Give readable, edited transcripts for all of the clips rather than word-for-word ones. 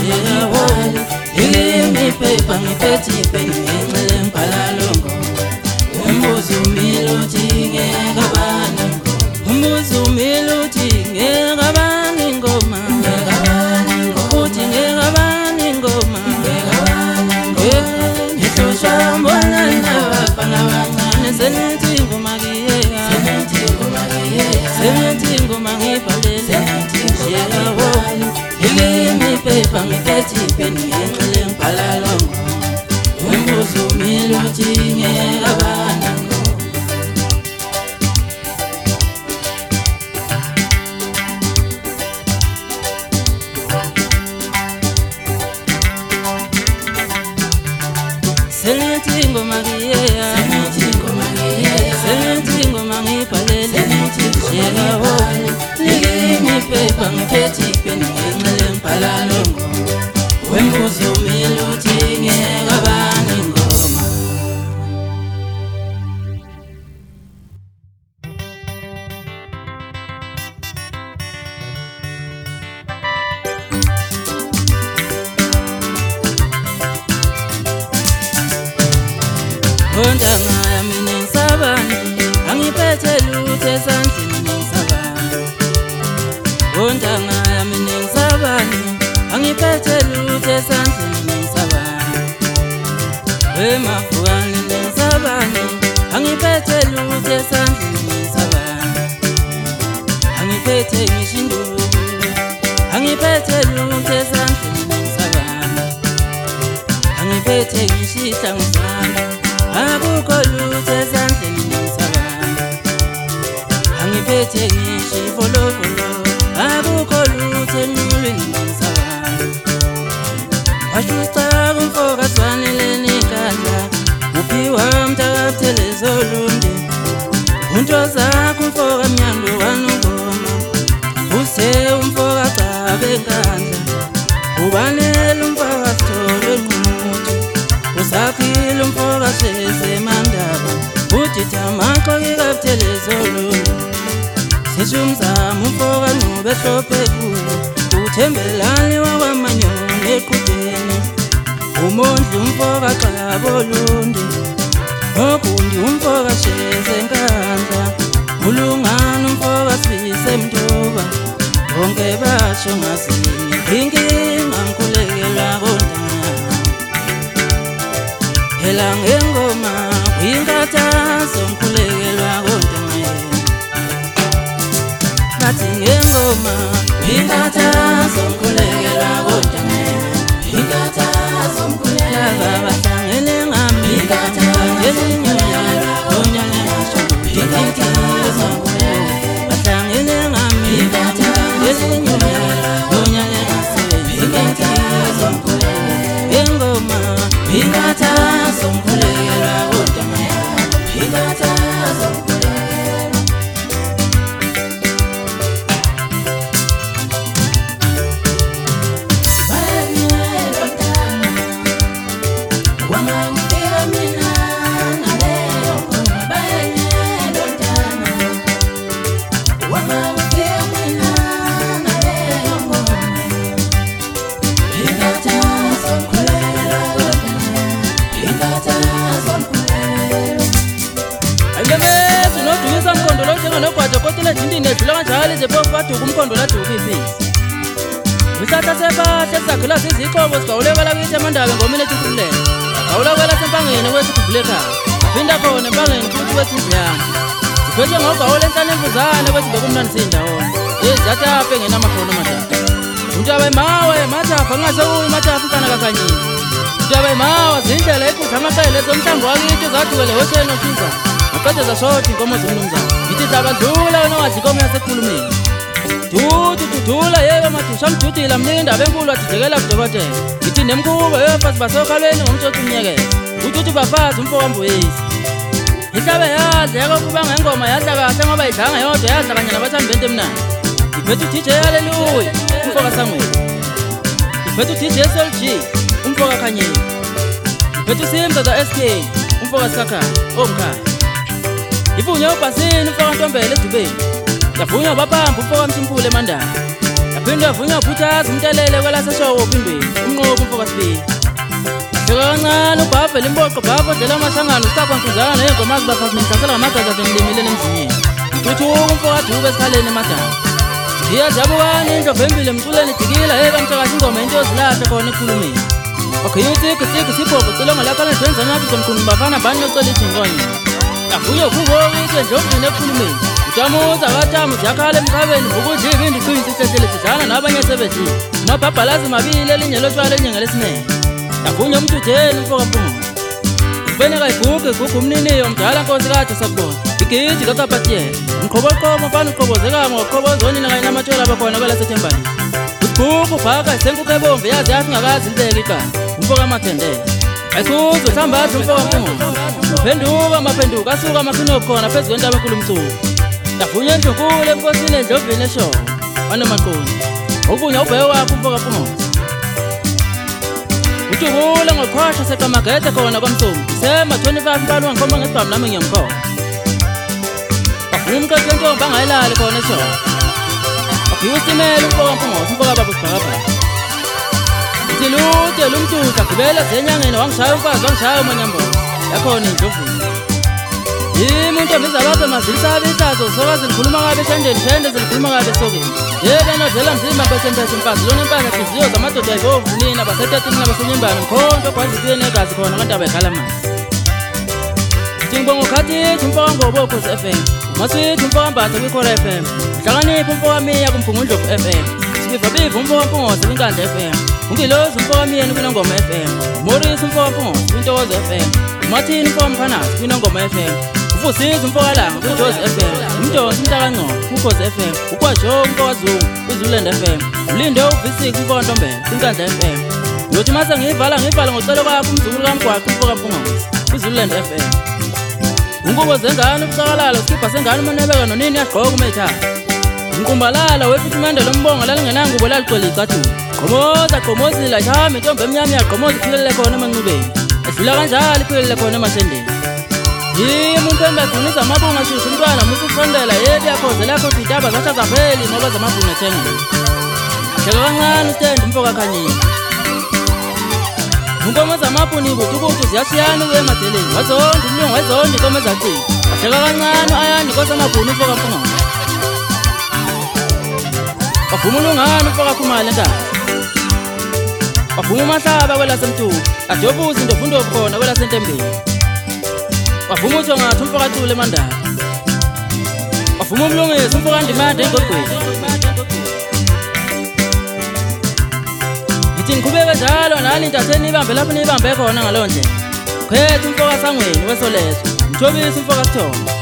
Jehawali Ilimi pepa ngiphethi ipeni ngenxele ngibhalalongo Umbuzo umile uthi ngekabani Umbuzo umile uthi ngekabani ngoma Uthi ngekabani ngoma Ngihlushwa mbona nabafana abancane Senithi ngoma ngiyeka Senithi ngoma ngibhalele Jehawali Ilimi pepa ngiphethi ipeni ngenxele ngibhalalongo Umbuzo umile uthi ngekabani Senithi ngoma ngiyeka Senithi ngoma ngibhalele Jehawali Ilimi pepa ngiphethi ipeni ngenxele ngibhalalongo Umbuzo umile uthi ngekabani ngoma Ondanga yami ngisabani angiphethe lutho esandleni ngisabani Ondanga yami ngisabani angiphethe lutho esandleni ngisabani Wemafukani ngisabani angiphethe lutho esandleni ngisabani Angiphethe ngishinduku angiphethe lutho esandleni ngisabani Angiphethe ngishihlangu sami Akukho lutho esandleni ngisabani Angiphethe ngishifolofolo Akukho lutho enqulwini ngisabani Washuca kumfoka swaneleni ikhanda Uphiwa mtakabuthelezolundi Untwaza kumfoka mnyando wanongoma Use umfoka cabe enkandla Ubanele umfoka sithole nqumuthi Usaphile umfoka sesemandaba Uthi thamaqo kikabuthelezolundi Seshumzama umfoka nqube hlophe kulo Uthembelani wakwamanyoni eqhudeni Umondli umfoka xabolundi Ogundi umfoka sheze enkandla Ulungani umfoka sibise mntoba Bonke basho ngazinye Inkinga ngikhulekela kontanga Phela ngengoma kwinkathazo ngikhulekela kontanga Bathi ngengoma kwinkathazo ngikhulekela kontanga Inkathazo ngikhulekela bahlangene ngami Ngezinyonyana onyane ngasho Inkathazo ngikhulekela bahlangene ngami Ngezinyonyana onyane ngasho Inkathazo ngikhulekela ngengoma Inkathazo ngikhulekela kontanga Inkathazo Kodwa indini edlula kanjalo izepofu baduka umkhondo laduka ifisi Usatha sebahle sakhula sizixobo sigawulekela kithi emandabe ngomini eThukululela Awulakwela sempangeni kwesithubuleka Aphinda khona empangeni futhi kwesindiyana Siphethe ngogawule enhlane emvuzane kwethi bekumnandi sindawona Ezathape ngenamakhono madaka Untabe mawe mathafa ngasewuyi mathafa ikana kakanyini Untabe mawe zindlela iphutha amaqele zomhlango wakithi zaduwele hosheni ofiza Aqede zashothi inkomo zomnumzana Ithi tabadlula wena wadla inkomo yasekhulumeni Dudula yebo madusha mdudila mninda benkulu wadidekela kudokotela Ithi nemkubo yefasi basokhalweni ngomtshothi umnyekela Uthi bafazi umfo wamboyisi Ihlabe yadla yakokuba ngengoma yadla kahle ngoba idlanga yodwa yadla kanye nabathandi bento emnandi Iphethe uDJ Hallelujah umfo kaSangweni Iphethe uDJ SLG umfo kaKhanyeni Iphethe uSimza SK umfo kaSakha omkhaya Ivunya uBhasini umfo kaNtombela eDubeni Yavunya uBabamba umfo kaMsimpule eMandala yaphinde yavunywa uPhuthaza umtelele kwelaseshoko uphindweni umnqobi umfoka sibili. Sheka kancane ubhabhe limpoqo bhabhe odlela amahlangano usapha nkuzana ney'ngomazi baphathi nimhlasela ngamagazi asemlimile nemzinyeni. Uthuka umfoka Dube esikhaleni emadala. Iyajabukani indlovu embili emculeni idikila kamthakathi ingoma into yozilahle khona ekhulumeni. Wakhiya uTsiki sibhobho cilonga lapha ngenza ngathi zomkhulu bafana bani yocela ijingonye. Yavunywa uvuka ithi endlovini ekhulumeni. Ujamuza akajamu yakhala emkhabeni ngokudla ibindi iqinisa ihlehlela sidlana nabanye sebedlile. Umabhabhalazi mabili elinye lotshwala elinye ngelesine. Yavunywa umthujeni umfoka Mpungose. Ubene kayigugu umniniyo mdala nkosikazi sakubona. Igidi kaKapatiyela. Umqhoboqhobo mfana uqhobozeka ngoqhobozoni kanye namatshela abakhona kwelaseThembani. Usibhuku ubhaka isenkukhu ebomvu yazi yathi ngakazi libeke iqala. Umfoka Mathendela. Ayikhuze uhlambathi umfoka Mpungose. Phenduka amaphenduka asuka amakhinobu khona phezu kwentaba enkulu umculo. Yavunywa endlunkulu enkosini endlovini eshoko. Wanomaqoni. Uvunywa ubhewe wakho umfoka Mpungose. Utubula ngoqhosha seqamagede khona kwaMsumbu. Sema 25 mbalo wangikhomba ngesibhamu nami ngiyamkhona. Umqeqe entombi angayilali khona eshoko. Wakhiywa isitimela umfoka Mpungose umfoka baba usibhakabhaka. Uthi lumtutha gibela zenyangeni wangishaya umfazi wangishaya umanyambola. Yakhona indlovini. Yimi untombi zalapha emazilisabe ihlazo soka zilikhuluma kabi eshandeni shende zilikhuluma kabi esokeni. Yebe nodlela mzimba mpethempethe mfazi lona impahla nhliziyo zamadoda ayibovu nina basetetini nabasenyembane mkhonto kwazi kuye negazi khona kanti abayikhala amanzi. Ngibonga ukhathi umfoka Ngobo Ukhozi FM. Maswithi umfoka Mbatha kwiKhora FM. Uhlakaniphi umfoka Miya kuMphungundlovu FM. Sibiva umfoka Mpungose kwiNkandla FM. Ungilozi umfoka Miyeni kwiNongoma FM. Morris umfoka Mpungose kwiNtokozo FM. Martin umfoka Mphanazi kwiNongoma FM. Ufusizi umfoka Langa kwiJozi FM. Umdonsi umntakangcobo kwiKhozi FM. Ukwajo umfoka Zungu kwiZululand FM. Ulinde uVisiki umfoka Ntombela kwiNkandla FM. Uyothi mase ngivala ngocelo kwakho umzukulu kaMgwaqo umfoka Mpungose kwiZululand FM. Ungubo zengane ubusakalala usikipha sengane umanebeka nonini yagqoka uMethana. Unkumbalala wefitimende lombongo lalingenangubo laligcwele icathulo. Qhomozila shama intombi emnyama yaqhomoza iphilele khona emanxubeni. Edlula kanjalo iphilele khona emashendeni. Yimi umuntu engathunisa amabunga shushu umntwana musu ufondela yebi yakhozela yakho idaba zasha zapheli ngoba zamabhunga ethengile. Sheka kancane uStende umfoka Khanyile. Inkomo zamabhuni butubutu ziyashiyana kuye emadeleni. Wazonda umlungu wayizonda inkomo ezacile. Sheka kancane ayani inkosi amabhuni umfoka Mpungose. Wavuma ulungane umfoka Khumalo enkandla. Wavuma uMahlaba kwelaseMtuba. Ajobuza indovundovu khona kwelaseNtembeni. Wavuma uThongathi umfoka Thule eMandala. Wavuma uMlungisi umfoka Ndimande eNgogweni. Ngithi ngiqhubeke njalo nani intatheni nibambe lapho nibambe khona ngalo ndlela. Phethe umfoka Sangweni weSoleso. Mthobisi umfoka Sithombe.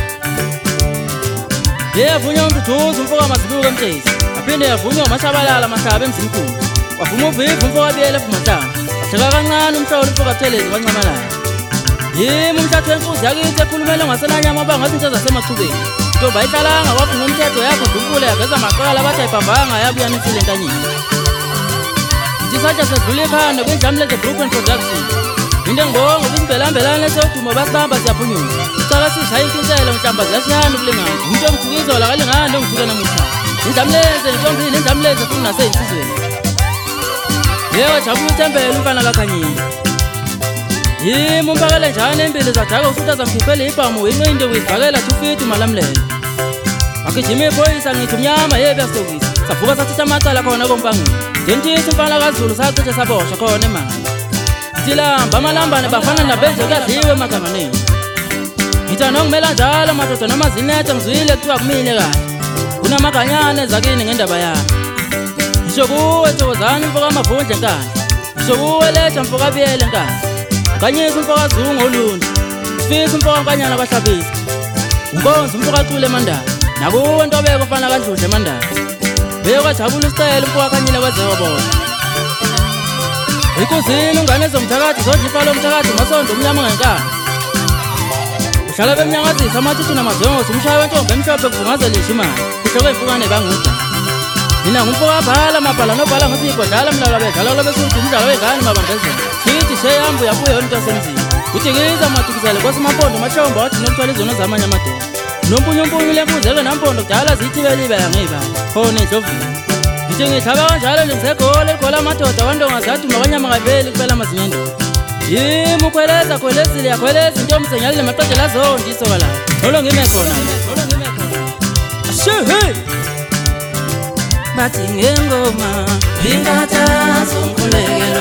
Yavunywa uMduduza umfoka Mazibuko eMtshezi. Aphinde yavunywa uMashabalala Mahlaba eMzimkhulu. Wavuma uVivi umfoka Biyela eMahlangu. Sheka kancane umhlolo umfoka Buthelezi kwaNcamalala. Yimi umhlathu wenkunzi yakithi ekhulumele ngaselanyama abanga izinto zasemathubeni. Ntombi ayihlalanga waphunga umthetho yakho dunkule yageza amaqala bathi ayibhambanga yabuya nifile entanyeni. Isatsha sedlula ekhanda kwindlamle zeGroup and Production. Into engibonga ubisibelambelane seyodumo basibamba siyaphunyuka. Sicala sishaya inkinsela mhlamba ziyashiyana ukulingana. Umuntu omthukizola kalingani ongithuke namuhla. Indlamleze intombile indlamleze futhi nasey'nsizweni. Yewe jabula uThembele umfana kaKhanyile. Yimi umpakele njani empili zadaka usutha zamkhiphela ibhamu winqindi uyibhakela 250 malamlelo. Agijima iphoyisa ngithi umnyama yebi yasokisa. Savuka sathitha amacala khona kompangeni. Ngentisa umfana kaZulu sacishe saboshwa khona emanga. Silamba amalambane bafana nabenze kuyadliwe emagamaneni. Ngitha nongimela njalo madoda namazinetha ngizwile kuthiwa kumile kahle. Kunamaganyane ezakini ngendaba yami. Ngisho kuwe Thokozani umfoka Mavundla enkandla. Ngisho kuwe Letha umfoka Biyela enkandla. Khanyisa umfoka Zungu Olundi. Sifisa umfoka Nkanyana Bahlabisa. Unkonzo umfoka Thule eMandala. Nakuwe Ntobeko umfana kaNdludla eMandala. Bekajabula uStele umfoka Khanyile kweZewobona. Ikuzini ungane zomthakathi zodla ifalo lomthakathi masonto umnyama ngenkani. Uhlala bemnyakazisa amathuthi namazengosi umshaya wentombi emhlophe kuvungazelisha imali. Kuhloko imfukane banguda. Mina ngumfoka Bhala mabhala nobhala ngosipho dlala mlalo bedlala lo besuthi umdlalo wengane mabandezela. Sithi sheyambu yabuye yonke semzini. Utikiza mathukizele kwasemaphondo mahlomba wathi nomthwala izono zamanye amadoda. Nompunyumpunyu lempuze ke nampondo kudala zithi belibela ngezibala. Khona endlovini. Nje ngihlaba kanjalo nje ngisegole ligqola amadoda abantu ongazathi makanye mangaveli kuphela amazinyendo. Yimi ukhweleza khwelezile yakhweleza intombi senyalile maqedela zonke isoka la. Ngolo ngime khona. Shehe. Bathi ngengoma ingathazo ngikhulekela